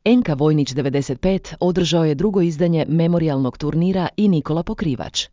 NK Vojnić 95 održao je drugo izdanje memorijalnog turnira i Nikola Pokrivač.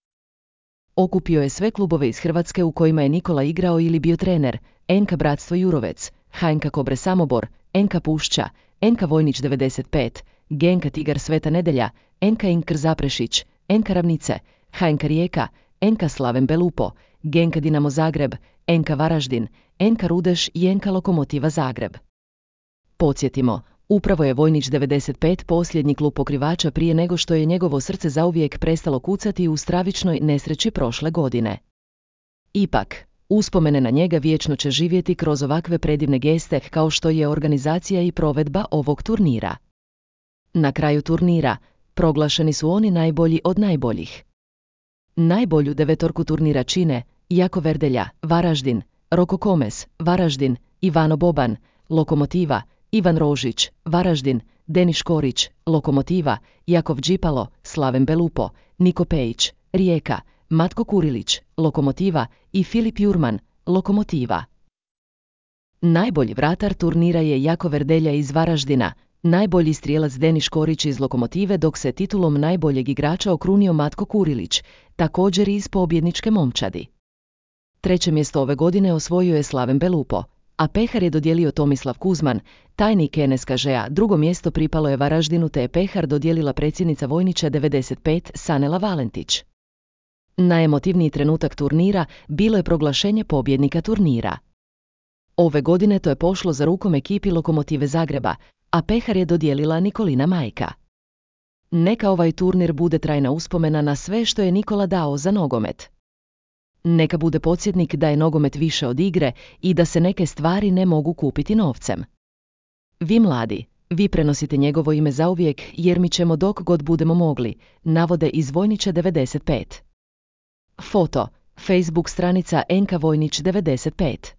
Okupio je sve klubove iz Hrvatske u kojima je Nikola igrao ili bio trener: NK Bratstvo Jurovec, HNK Kobre Samobor, NK Pušća, NK Vojnić 95, GNK Tigar Sveta Nedelja, NK Inkr Zaprešić, NK Ravnice, HNK Rijeka, NK Slaven Belupo, GNK Dinamo Zagreb, NK Varaždin, NK Rudeš i NK Lokomotiva Zagreb. Podsjetimo, upravo je Vojnić 95 posljednji klub pokrivača prije nego što je njegovo srce zauvijek prestalo kucati u stravičnoj nesreći prošle godine. Ipak, uspomene na njega vječno će živjeti kroz ovakve predivne geste kao što je organizacija i provedba ovog turnira. Na kraju turnira proglašeni su oni najbolji od najboljih. Najbolju devetorku turnira čine Jako Verdelja, Varaždin, Roko Komes, Varaždin, Ivano Boban, Lokomotiva, Ivan Rožić, Varaždin, Denis Škorić, Lokomotiva, Jakov Đipalo, Slaven Belupo, Niko Pejić, Rijeka, Matko Kurilić, Lokomotiva i Filip Jurman, Lokomotiva. Najbolji vratar turnira je Jako Verdelja iz Varaždina, najbolji strijelac Denis Škorić iz Lokomotive, dok se titulom najboljeg igrača okrunio Matko Kurilić, također iz pobjedničke momčadi. Treće mjesto ove godine osvojio je Slaven Belupo, a pehar je dodijelio Tomislav Kuzman, tajnik NSKŽ-a. Drugo mjesto pripalo je Varaždinu, te je pehar dodijelila predsjednica Vojnića 95 Sanela Valentić. Najemotivniji trenutak turnira bilo je proglašenje pobjednika turnira. Ove godine to je pošlo za rukom ekipi Lokomotive Zagreba, a pehar je dodijelila Nikolina majka. Neka ovaj turnir bude trajna uspomena na sve što je Nikola dao za nogomet. Neka bude podsjetnik da je nogomet više od igre i da se neke stvari ne mogu kupiti novcem. Vi mladi, vi prenosite njegovo ime zauvijek, jer mi ćemo dok god budemo mogli, navode iz Vojnića 95. Foto, Facebook stranica NK Vojnić 95.